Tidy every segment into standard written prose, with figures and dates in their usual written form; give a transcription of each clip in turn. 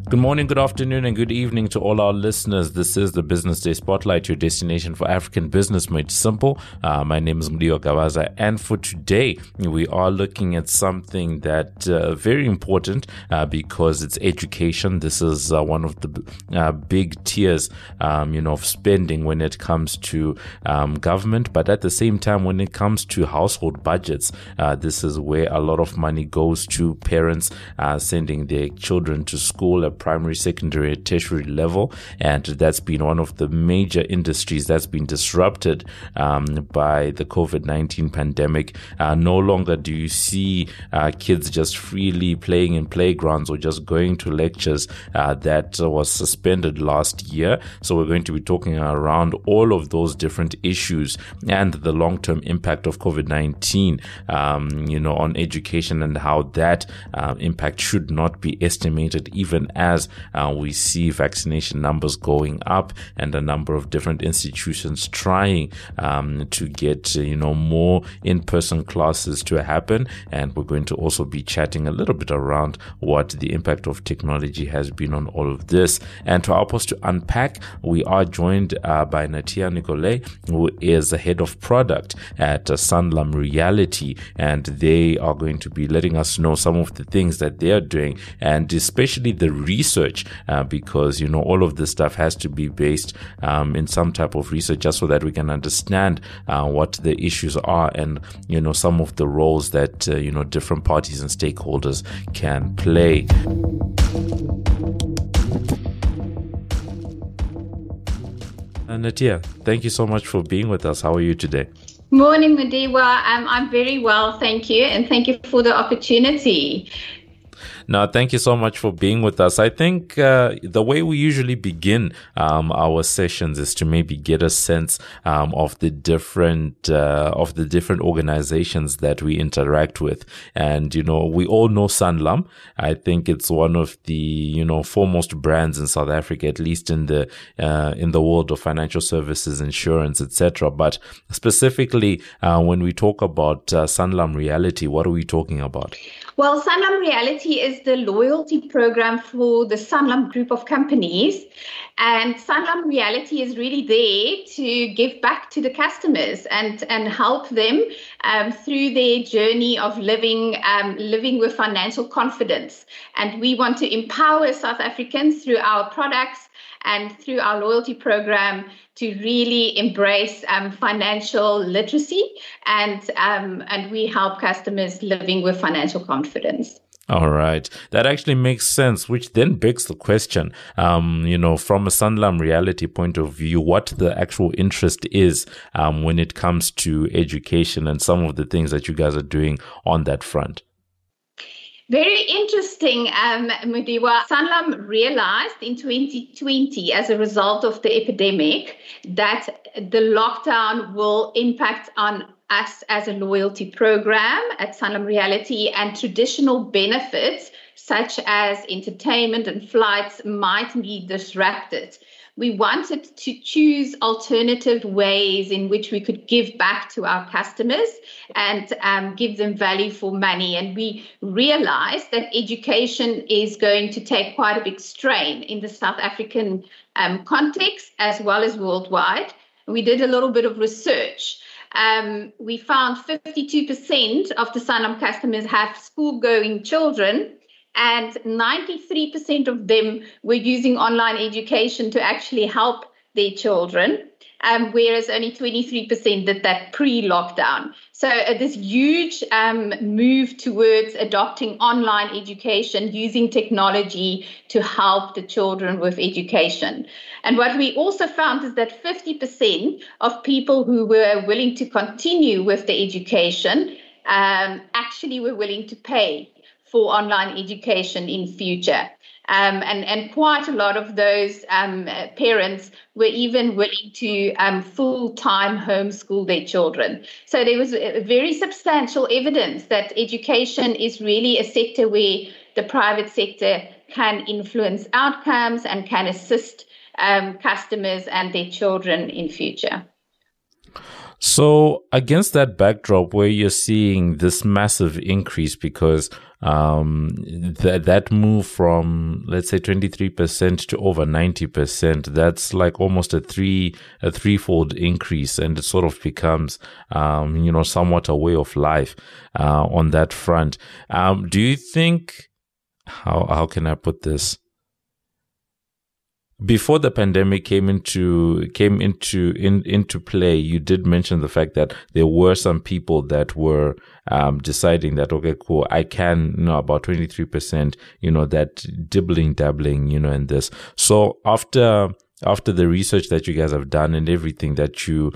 Good morning, good afternoon, and good evening to all our listeners. This is the Business Day Spotlight, your destination for African business made simple. My name is Mudiwa Gawaza, and for today, we are looking at something that very important because it's education. This is one of the big tiers, of spending when it comes to government, but at the same time, when it comes to household budgets, this is where a lot of money goes to parents sending their children to school at primary, secondary, tertiary level, and that's been one of the major industries that's been disrupted by the COVID-19 pandemic. No longer do you see kids just freely playing in playgrounds or just going to lectures. That was suspended last year. So we're going to be talking around all of those different issues and the long-term impact of COVID-19, on education, and how that impact should not be estimated, even as we see vaccination numbers going up and a number of different institutions trying to get more in-person classes to happen. And we're going to also be chatting a little bit around what the impact of technology has been on all of this. And to help us to unpack, we are joined by Natia Nicolay, who is the head of product at Sanlam Reality, and they are going to be letting us know some of the things that they are doing, and especially the research, because all of this stuff has to be based in some type of research, just so that we can understand what the issues are and some of the roles that different parties and stakeholders can play. Natia, thank you so much for being with us. How are you today? Morning, Mudiwa. I'm very well, thank you, and thank you for the opportunity. No, thank you so much for being with us. I think the way we usually begin our sessions is to maybe get a sense of the different organizations that we interact with. And we all know Sanlam. I think it's one of the foremost brands in South Africa, at least in the world of financial services, insurance, etc. But specifically, when we talk about Sanlam Reality, what are we talking about? Well, Sanlam Reality is the loyalty program for the Sanlam group of companies. And Sanlam Reality is really there to give back to the customers and help them through their journey of living with financial confidence. And we want to empower South Africans through our products and through our loyalty program to really embrace financial literacy, and we help customers living with financial confidence. All right. That actually makes sense, which then begs the question, from a Sanlam Reality point of view, what the actual interest is when it comes to education and some of the things that you guys are doing on that front. Very interesting, Mudiwa. Sanlam realized in 2020, as a result of the epidemic, that the lockdown will impact on us as a loyalty program at Sanlam Reality, and traditional benefits such as entertainment and flights might be disrupted. We wanted to choose alternative ways in which we could give back to our customers and give them value for money. And we realized that education is going to take quite a big strain in the South African context as well as worldwide. We did a little bit of research. We found 52% of the Sanlam customers have school-going children, and 93% of them were using online education to actually help their children, whereas only 23% did that pre-lockdown. So this huge move towards adopting online education, using technology to help the children with education. And what we also found is that 50% of people who were willing to continue with the education actually were willing to pay for online education in future. And quite a lot of those parents were even willing to full-time homeschool their children. So there was very substantial evidence that education is really a sector where the private sector can influence outcomes and can assist customers and their children in future. So against that backdrop where you're seeing this massive increase, because that move from, let's say, 23% to over 90%, that's like almost a threefold increase, and it sort of becomes somewhat a way of life on that front. Do you think, how can I put this? Before the pandemic came into play, you did mention the fact that there were some people that were deciding that, okay, cool, I can, about 23%, that dabbling, in this. So after the research that you guys have done and everything that you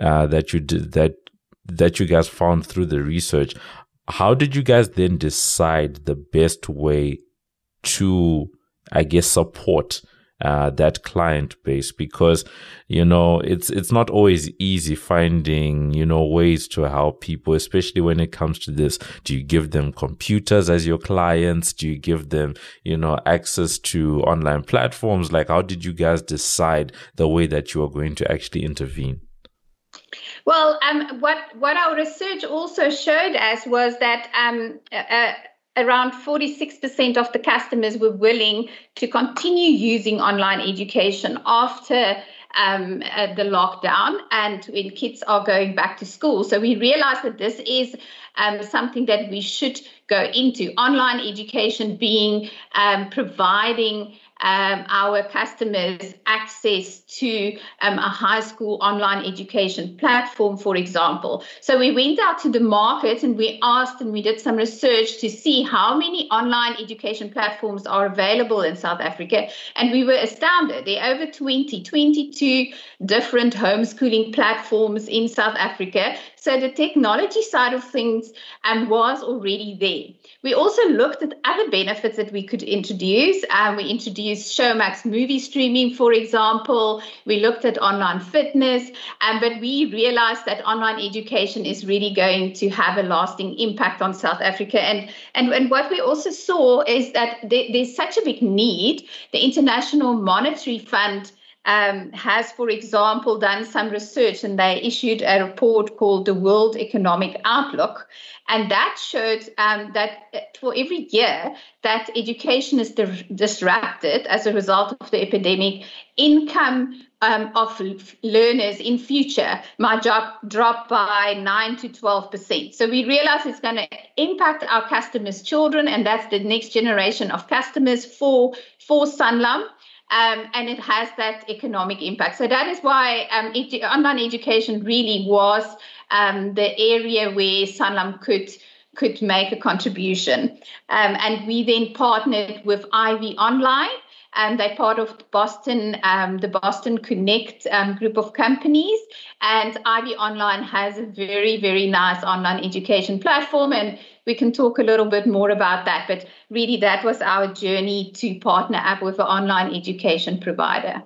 guys found through the research, how did you guys then decide the best way to, I guess, support that client base? Because it's not always easy finding ways to help people, especially when it comes to this. Do you give them computers as your clients? Do you give them access to online platforms? Like, how did you guys decide the way that you are going to actually intervene? Well, what our research also showed us was that around 46% of the customers were willing to continue using online education after the lockdown and when kids are going back to school. So we realized that this is something that we should go into. Online education being providing our customers access to a high school online education platform, for example. So we went out to the market and we asked and we did some research to see how many online education platforms are available in South Africa. And we were astounded. There are over 22 different homeschooling platforms in South Africa. So the technology side of things was already there. We also looked at other benefits that we could introduce. We introduced Showmax movie streaming, for example. We looked at online fitness, but we realized that online education is really going to have a lasting impact on South Africa. And what we also saw is that there's such a big need. The International Monetary Fund has, for example, done some research, and they issued a report called the World Economic Outlook. And that showed that for every year that education is disrupted as a result of the epidemic, income of learners in future might drop by 9 to 12%. So we realize it's going to impact our customers' children, and that's the next generation of customers for Sanlam. And it has that economic impact. So that is why online education really was the area where Sanlam could make a contribution. And we then partnered with Ivy Online. They're part of the Boston Connect group of companies. And Ivy Online has a very, very nice online education platform. And we can talk a little bit more about that. But really, that was our journey to partner up with an online education provider.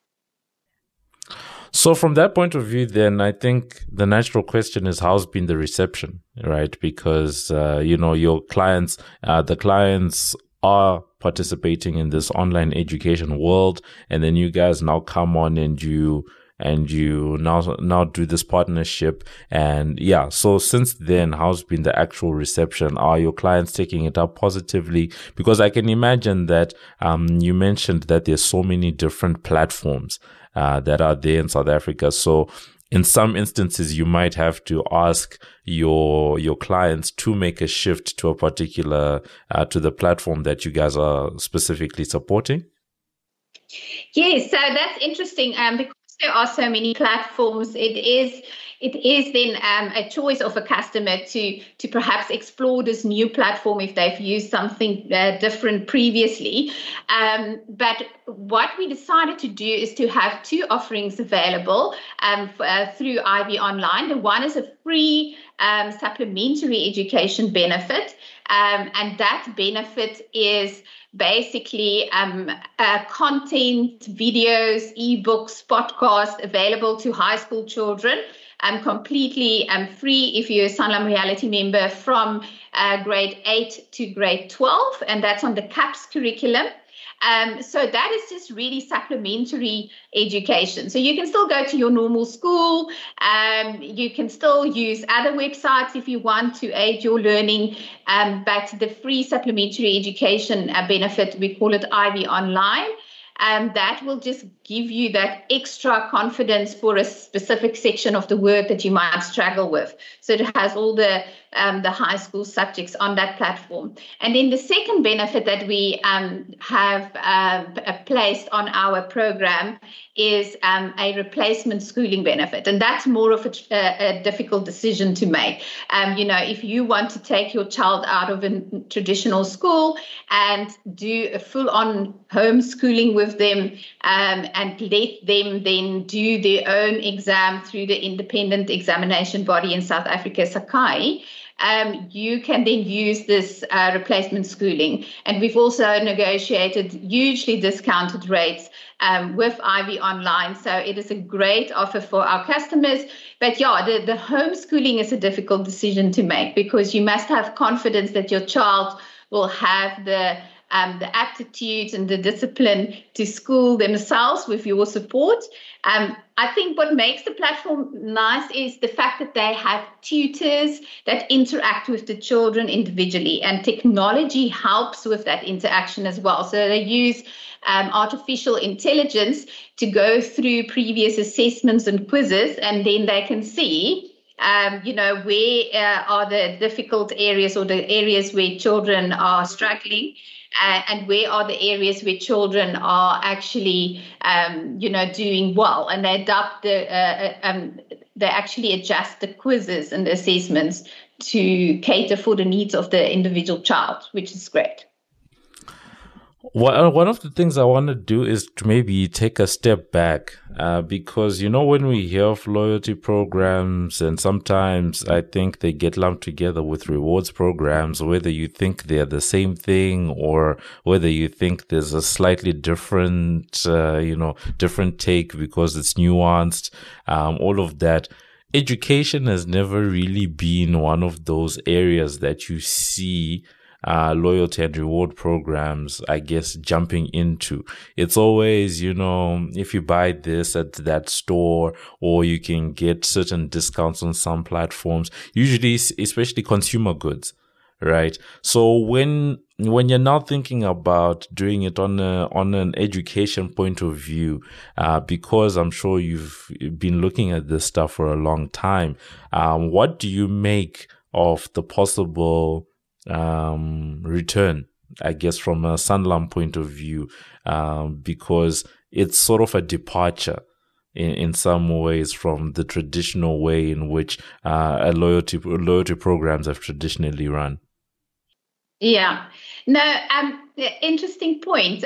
So from that point of view, then I think the natural question is, how's been the reception, right? Because, your clients, the clients are participating in this online education world, and then you guys now come on and you now do this partnership. And yeah, so since then, how's been the actual reception? Are your clients taking it up positively? Because I can imagine that you mentioned that there's so many different platforms that are there in South Africa. So in some instances, you might have to ask your clients to make a shift to a particular to the platform that you guys are specifically supporting. Yes, so that's interesting because there are so many platforms. It is then a choice of a customer to perhaps explore this new platform if they've used something different previously. But what we decided to do is to have two offerings available through Ivy Online. The one is a free supplementary education benefit, and that benefit is basically content, videos, ebooks, podcasts available to high school children, completely free if you're a Sanlam Reality member from grade 8 to grade 12, and that's on the CAPS curriculum. So that is just really supplementary education. So you can still go to your normal school. You can still use other websites if you want to aid your learning. But the free supplementary education benefit, we call it Ivy Online. That will just give you that extra confidence for a specific section of the work that you might struggle with. So it has all the high school subjects on that platform. And then the second benefit that we have placed on our program is a replacement schooling benefit. And that's more of a difficult decision to make. If you want to take your child out of a traditional school and do a full-on homeschooling with them and let them then do their own exam through the independent examination body in South Africa, Sakai, you can then use this replacement schooling. And we've also negotiated hugely discounted rates with Ivy Online. So it is a great offer for our customers. But the homeschooling is a difficult decision to make because you must have confidence that your child will have the aptitude and the discipline to school themselves with your support. I think what makes the platform nice is the fact that they have tutors that interact with the children individually, and technology helps with that interaction as well. So they use artificial intelligence to go through previous assessments and quizzes, and then they can see where are the difficult areas or the areas where children are struggling. And where are the areas where children are actually, doing well, and they adapt they actually adjust the quizzes and the assessments to cater for the needs of the individual child, which is great. One of the things I want to do is to maybe take a step back, because, when we hear of loyalty programs, and sometimes I think they get lumped together with rewards programs, whether you think they're the same thing or whether you think there's a slightly different take because it's nuanced, all of that. Education has never really been one of those areas that you see loyalty and reward programs, I guess, jumping into. It's always, if you buy this at that store, or you can get certain discounts on some platforms, usually, especially consumer goods, right? So when you're now thinking about doing it on an education point of view, because I'm sure you've been looking at this stuff for a long time, what do you make of the possible return, I guess, from a Sanlam point of view, because it's sort of a departure in some ways from the traditional way in which loyalty programs have traditionally run. Yeah, no, interesting point.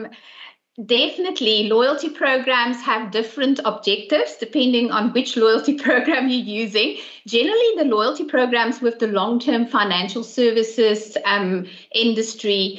Definitely, loyalty programs have different objectives depending on which loyalty program you're using. Generally, the loyalty programs with the long-term financial services industry,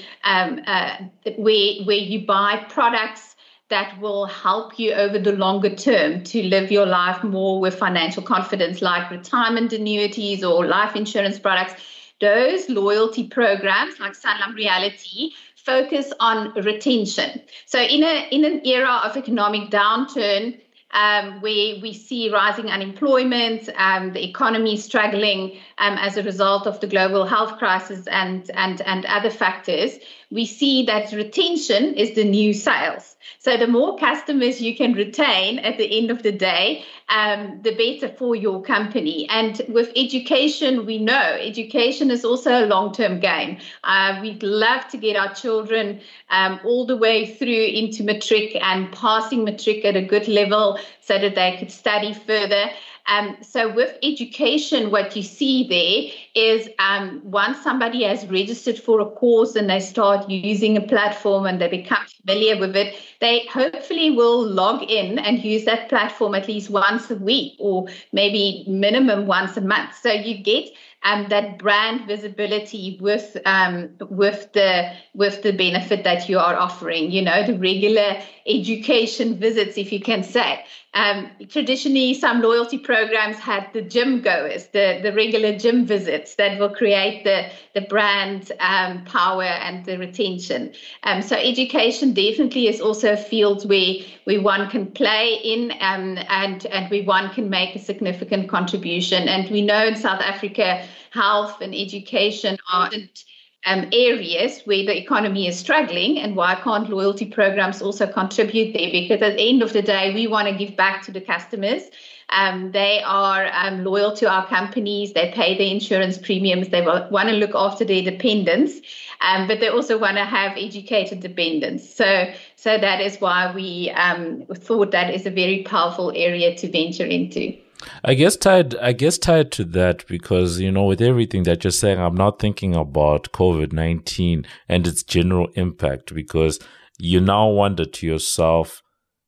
where you buy products that will help you over the longer term to live your life more with financial confidence, like retirement annuities or life insurance products. Those loyalty programs, like Sanlam Reality, focus on retention. So in an era of economic downturn, where we see rising unemployment, the economy struggling as a result of the global health crisis and other factors, we see that retention is the new sales. So the more customers you can retain at the end of the day, the better for your company. And with education, we know education is also a long-term game. We'd love to get our children all the way through into matric and passing matric at a good level so that they could study further. So with education, what you see there is once somebody has registered for a course and they start using a platform and they become familiar with it, they hopefully will log in and use that platform at least once a week or maybe minimum once a month. So you get that brand visibility with the benefit that you are offering. The regular education visits, if you can say. Traditionally, some loyalty programs had the gym goers, the regular gym visits that will create the brand power and the retention. So education definitely is also a field where one can play in and where one can make a significant contribution. And we know in South Africa, health and education are areas where the economy is struggling, and why can't loyalty programs also contribute there? Because at the end of the day, we want to give back to the customers. They are loyal to our companies. They pay the insurance premiums. They want to look after their dependents, but they also want to have educated dependents. So that is why we thought that is a very powerful area to venture into. I guess tied to that, because, with everything that you're saying, I'm not thinking about COVID-19 and its general impact, because you now wonder to yourself,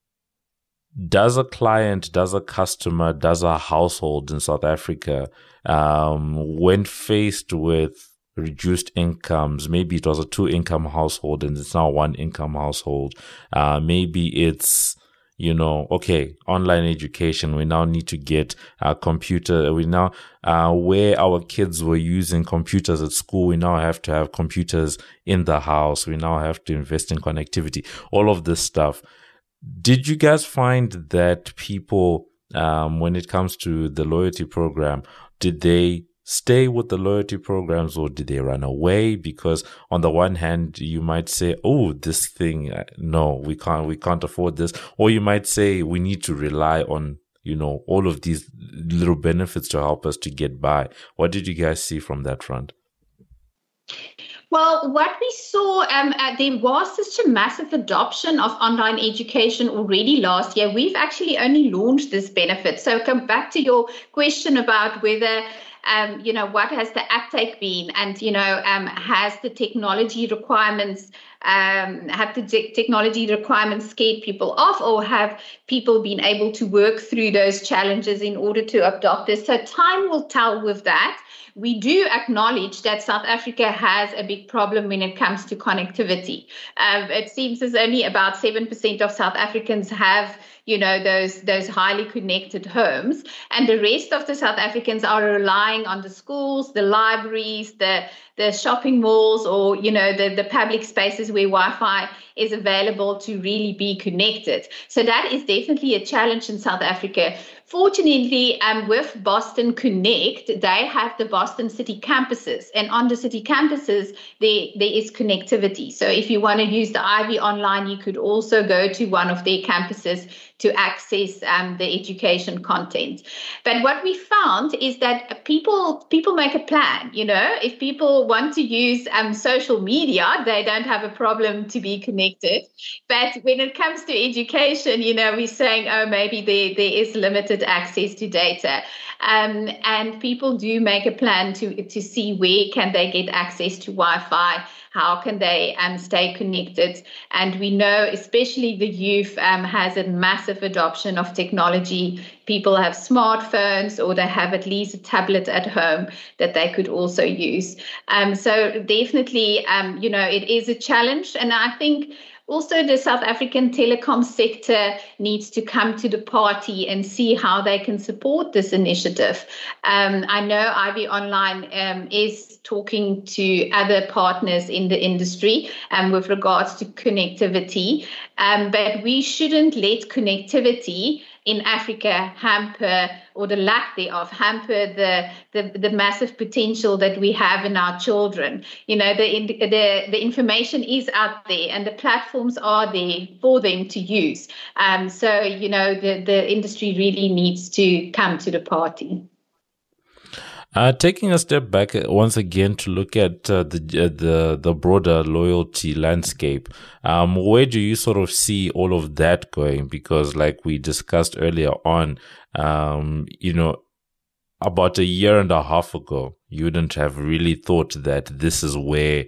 does a client, does a customer, does a household in South Africa, when faced with reduced incomes, maybe it was a 2-income household and it's now 1-income household, maybe it's, okay, online education, we now need to get a computer. We now, where our kids were using computers at school, we now have to have computers in the house. We now have to invest in connectivity, all of this stuff. Did you guys find that people, when it comes to the loyalty program, did they stay with the loyalty programs or did they run away? Because on the one hand, you might say, oh, this thing, no, we can't afford this. Or you might say, we need to rely on, all of these little benefits to help us to get by. What did you guys see from that front? Well, what we saw, there was such a massive adoption of online education already last year. We've actually only launched this benefit. So come back to your question about whether what has the uptake been, and has the technology requirements scared people off, or have people been able to work through those challenges in order to adopt this? So time will tell with that. We do acknowledge that South Africa has a big problem when it comes to connectivity. It seems as only about 7% of South Africans have those highly connected homes, and the rest of the South Africans are relying on the schools, the libraries, the shopping malls, or the public spaces where Wi-Fi is available to really be connected. So that is definitely a challenge in South Africa. Fortunately, with Boston Connect, they have the Boston City campuses, and on the city campuses, there is connectivity. So if you want to use the Ivy Online, you could also go to one of their campuses to access the education content. But what we found is that people make a plan. If people want to use social media, they don't have a problem to be connected. But when it comes to education, we're saying, oh, maybe there is limited access to data. And people do make a plan to see where can they get access to Wi-Fi, how can they stay connected. And we know especially the youth has a massive adoption of technology. People have smartphones, or they have at least a tablet at home that they could also use. So definitely, it is a challenge. And I think also the South African telecom sector needs to come to the party and see how they can support this initiative. I know Ivy Online is talking to other partners in the industry with regards to connectivity, but we shouldn't let connectivity in Africa hamper, or the lack thereof, hamper the massive potential that we have in our children. The information is out there and the platforms are there for them to use. So the industry really needs to come to the party. Taking a step back once again to look at the broader loyalty landscape, where do you sort of see all of that going? Because like we discussed earlier on, about a year and a half ago, you wouldn't have really thought that this is where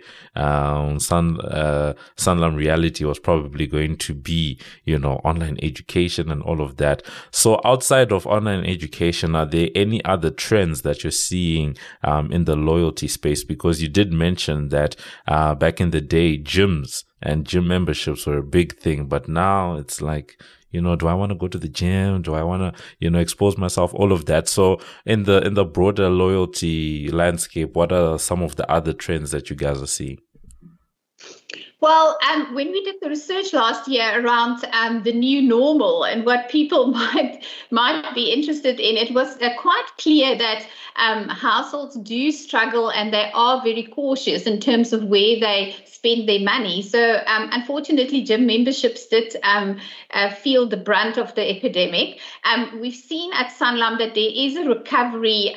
Sanlam Reality was probably going to be, online education and all of that. So outside of online education, are there any other trends that you're seeing in the loyalty space? Because you did mention that back in the day, gyms and gym memberships were a big thing, but now it's like, do I want to go to the gym? Do I want to, expose myself? All of that. So in the broader loyalty landscape, what are some of the other trends that you guys are seeing? Well, when we did the research last year around the new normal and what people might be interested in, it was quite clear that households do struggle and they are very cautious in terms of where they spend their money. So unfortunately, gym memberships did feel the brunt of the epidemic. We've seen at Sanlam that there is a recovery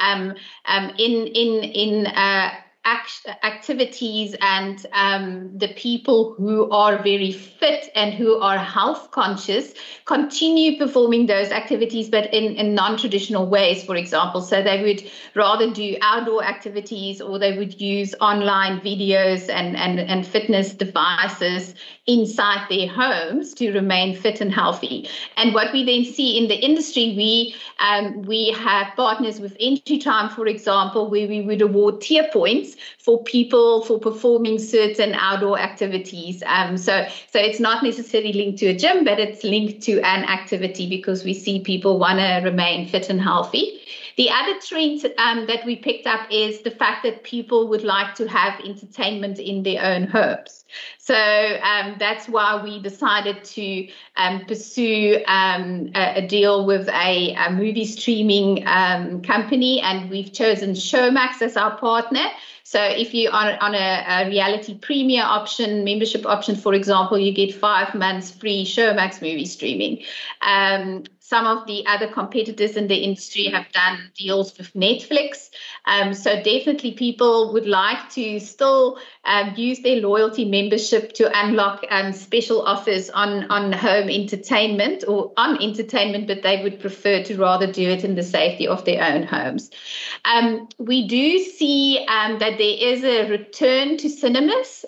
in activities, and the people who are very fit and who are health conscious continue performing those activities, but in non-traditional ways, for example. So they would rather do outdoor activities, or they would use online videos and fitness devices inside their homes to remain fit and healthy. And what we then see in the industry, we have partners with Entry Time, for example, where we would award tier points for people for performing certain outdoor activities. So it's not necessarily linked to a gym, but it's linked to an activity because we see people want to remain fit and healthy. The other trend that we picked up is the fact that people would like to have entertainment in their own homes. So that's why we decided to pursue a deal with a movie streaming company, and we've chosen Showmax as our partner. So if you are on a reality premier option, membership option, for example, you get 5 months free Showmax movie streaming. Some of the other competitors in the industry have done deals with Netflix. So definitely people would like to still use their loyalty membership to unlock special offers on home entertainment or on entertainment, but they would prefer to rather do it in the safety of their own homes. We do see that there is a return to cinemas.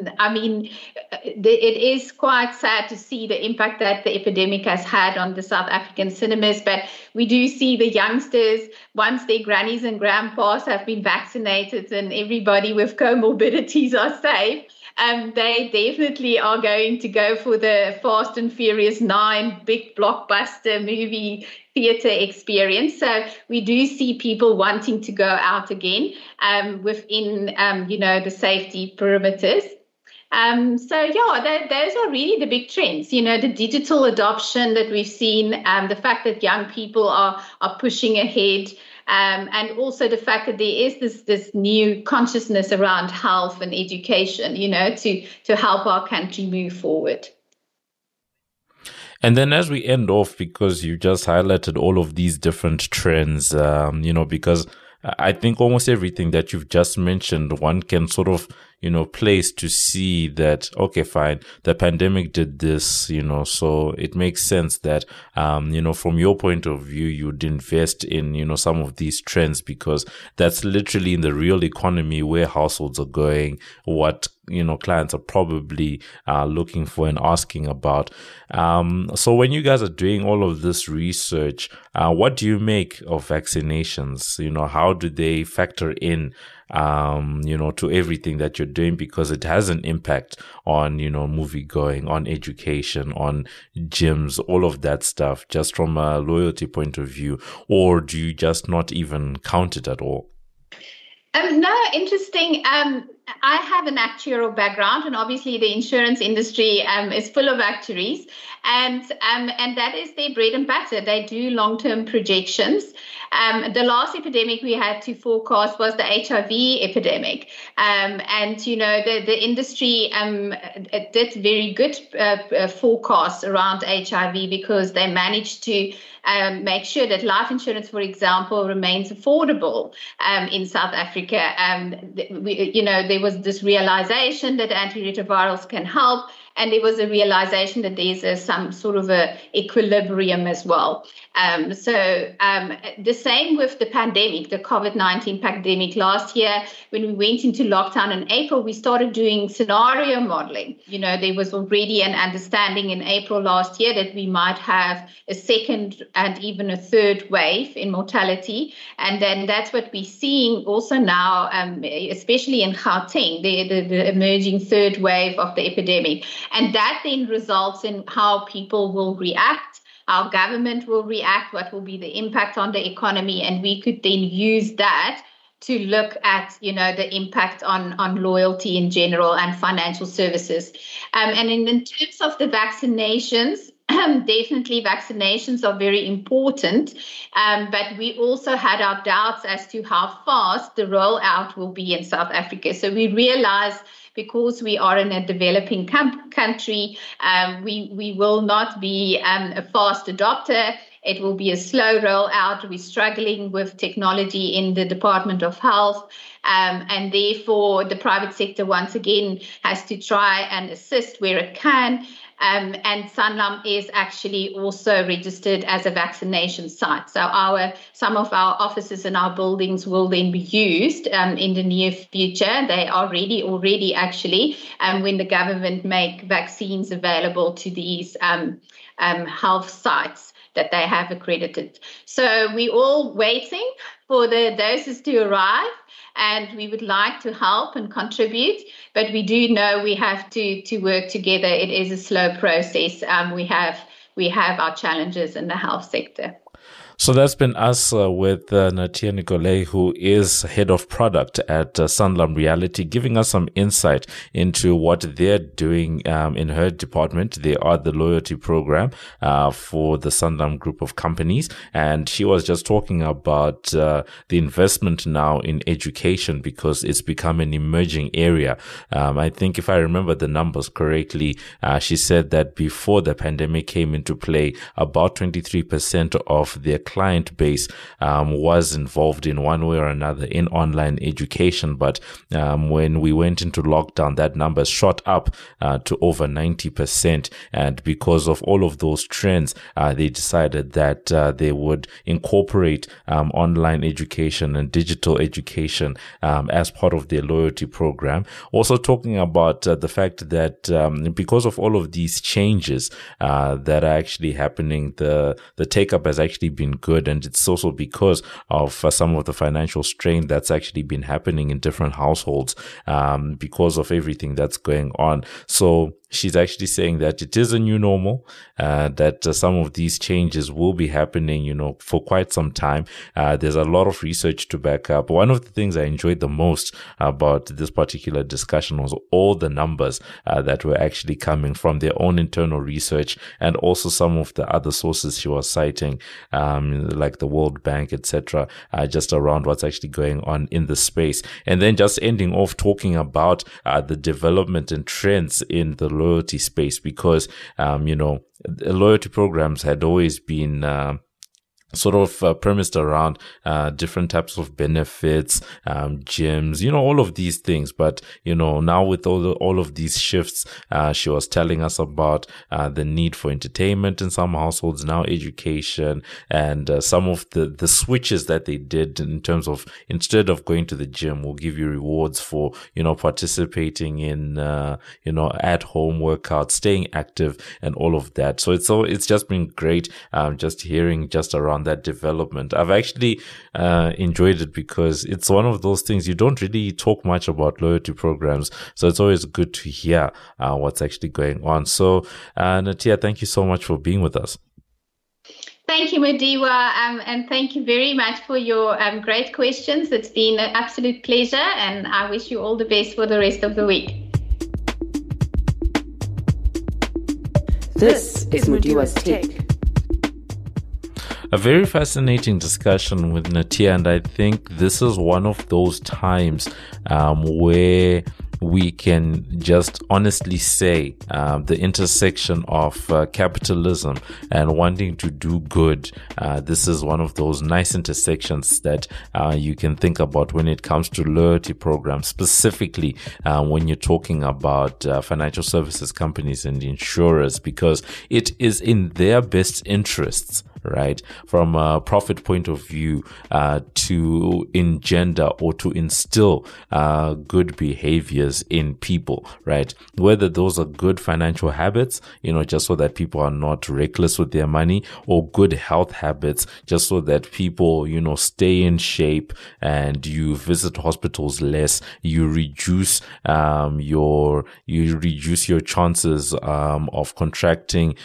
It is quite sad to see the impact that the epidemic has had on the South African cinemas, but we do see the youngsters, once their grannies and grandpas have been vaccinated and everybody with comorbidities are safe, they definitely are going to go for the Fast and Furious 9 big blockbuster movie theatre experience. So we do see people wanting to go out again within, the safety perimeters. Those are really the big trends, the digital adoption that we've seen, the fact that young people are pushing ahead, and also the fact that there is this new consciousness around health and education, to help our country move forward. And then as we end off, because you just highlighted all of these different trends, because I think almost everything that you've just mentioned, one can sort of, place to see that, okay, fine, the pandemic did this, so it makes sense that, from your point of view, you'd invest in, some of these trends, because that's literally in the real economy where households are going, what clients are probably looking for and asking about. So when you guys are doing all of this research, what do you make of vaccinations? How do they factor in, to everything that you're doing? Because it has an impact on, movie going, on education, on gyms, all of that stuff, just from a loyalty point of view. Or do you just not even count it at all? No, interesting. I have an actuarial background, and obviously the insurance industry is full of actuaries, and that is their bread and butter. They do long-term projections. The last epidemic we had to forecast was the HIV epidemic, the industry did very good forecasts around HIV because they managed to make sure that life insurance, for example, remains affordable in South Africa. There was this realization that antiretrovirals can help, And there was a realization that there's some sort of a equilibrium as well. The same with the pandemic, the COVID-19 pandemic. Last year, when we went into lockdown in April, we started doing scenario modeling. There was already an understanding in April last year that we might have a second and even a third wave in mortality. And then that's what we're seeing also now, especially in Gauteng, the emerging third wave of the epidemic. And that then results in how people will react. Our government will react, what will be the impact on the economy, and we could then use that to look at, the impact on loyalty in general and financial services. And in terms of the vaccinations, definitely vaccinations are very important, but we also had our doubts as to how fast the rollout will be in South Africa. So we realized, because we are in a developing country, we will not be a fast adopter. It will be a slow rollout. We're struggling with technology in the Department of Health, and therefore the private sector once again has to try and assist where it can. And Sanlam is actually also registered as a vaccination site. So some of our offices and our buildings will then be used in the near future. They are ready already, actually, when the government make vaccines available to these health sites that they have accredited. So we're all waiting for the doses to arrive, and we would like to help and contribute, but we do know we have to work together. It is a slow process. We have our challenges in the health sector. So that's been us with Natia Nicolay, who is head of product at Sanlam Reality, giving us some insight into what they're doing in her department. They are the loyalty program for the Sanlam group of companies. And she was just talking about the investment now in education, because it's become an emerging area. I think if I remember the numbers correctly, she said that before the pandemic came into play, about 23% of their client base was involved in one way or another in online education. But when we went into lockdown, that number shot up to over 90%. And because of all of those trends, they decided that they would incorporate online education and digital education as part of their loyalty program. Also talking about the fact that because of all of these changes that are actually happening, the take-up has actually been good, and it's also because of some of the financial strain that's actually been happening in different households because of everything that's going on. So she's actually saying that it is a new normal, that some of these changes will be happening, for quite some time. There's a lot of research to back up. One of the things I enjoyed the most about this particular discussion was all the numbers that were actually coming from their own internal research, and also some of the other sources she was citing, like the World Bank, etc., just around what's actually going on in the space. And then just ending off talking about the development and trends in the loyalty space, because loyalty programs had always been sort of premised around different types of benefits, gyms, all of these things. But now with all of these shifts, she was telling us about the need for entertainment in some households, now education, and some of the switches that they did in terms of, instead of going to the gym, we'll give you rewards for participating in at home workouts, staying active, and all of that. So it's just been great just hearing just around that development. I've actually enjoyed it, because it's one of those things you don't really talk much about loyalty programs, so it's always good to hear what's actually going on. So Natia, thank you so much for being with us. Thank you, Madiwa, and thank you very much for your great questions. It's been an absolute pleasure, and I wish you all the best for the rest of the week. This is Madiwa's Take. A very fascinating discussion with Natia, and I think this is one of those times where we can just honestly say the intersection of capitalism and wanting to do good, this is one of those nice intersections that you can think about when it comes to loyalty programs, specifically when you're talking about financial services companies and insurers, because it is in their best interests, right, from a profit point of view, to engender or to instill good behaviors in people, right? Whether those are good financial habits, just so that people are not reckless with their money, or good health habits, just so that people, stay in shape and you visit hospitals less, you reduce your chances of contracting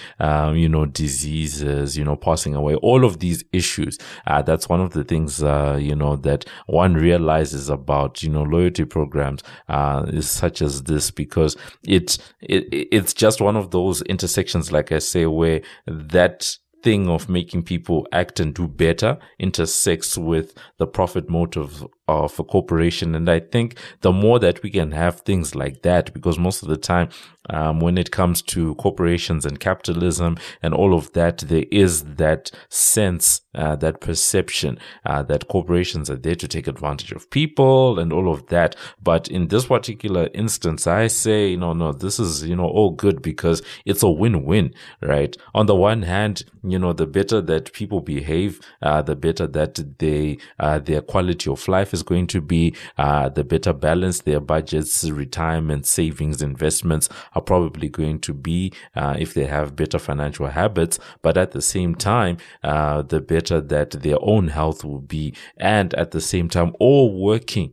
diseases, passing away, all of these issues. That's one of the things that one realizes about loyalty programs is such as this, because it's just one of those intersections, like I say, where that thing of making people act and do better intersects with the profit motive of a corporation. And I think the more that we can have things like that, because most of the time when it comes to corporations and capitalism and all of that, there is that sense, that perception that corporations are there to take advantage of people and all of that. But in this particular instance, I say, no, this is, all good, because it's a win-win, right? On the one hand, the better that people behave, the better that their quality of life is going to be, the better balanced their budgets, retirement, savings, investments are probably going to be, if they have better financial habits. But at the same time, the better that their own health will be, and at the same time, all working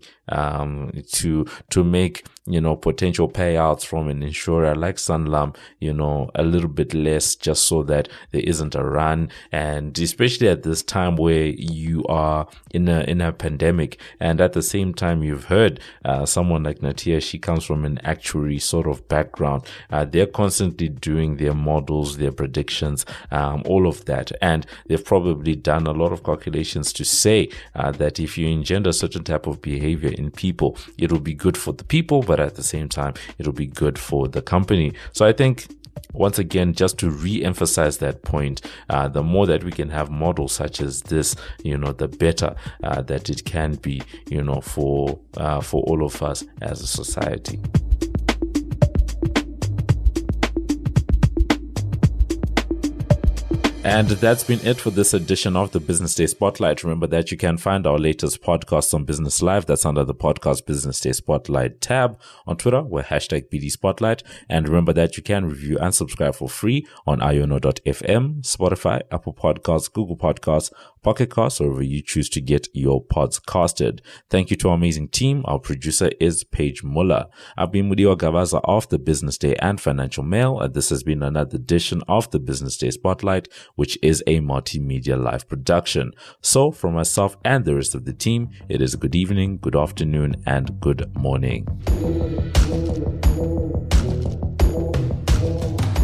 to make potential payouts from an insurer like Sanlam a little bit less, just so that there isn't a run. And especially at this time where you are in a pandemic, and at the same time you've heard someone like Natia, she comes from an actuary sort of background. They're constantly doing their models, their predictions, all of that, and they've probably done a lot of calculations to say that if you engender a certain type of behavior in people, it'll be good for the people, but at the same time, it'll be good for the company. So I think, once again, just to re-emphasize that point, the more that we can have models such as this, the better that it can be, for all of us as a society. And that's been it for this edition of the Business Day Spotlight. Remember that you can find our latest podcasts on Business Live. That's under the podcast Business Day Spotlight tab. On Twitter, we're #BD Spotlight. And remember that you can review and subscribe for free on iono.fm, Spotify, Apple Podcasts, Google Podcasts, Pocket Casts, or wherever you choose to get your pods casted. Thank you to our amazing team. Our producer is Paige Muller. I've been Mudiwa Gavaza of the Business Day and Financial Mail, and this has been another edition of the Business Day Spotlight, which is a multimedia live production. So from myself and the rest of the team, it is good evening, good afternoon, and good morning.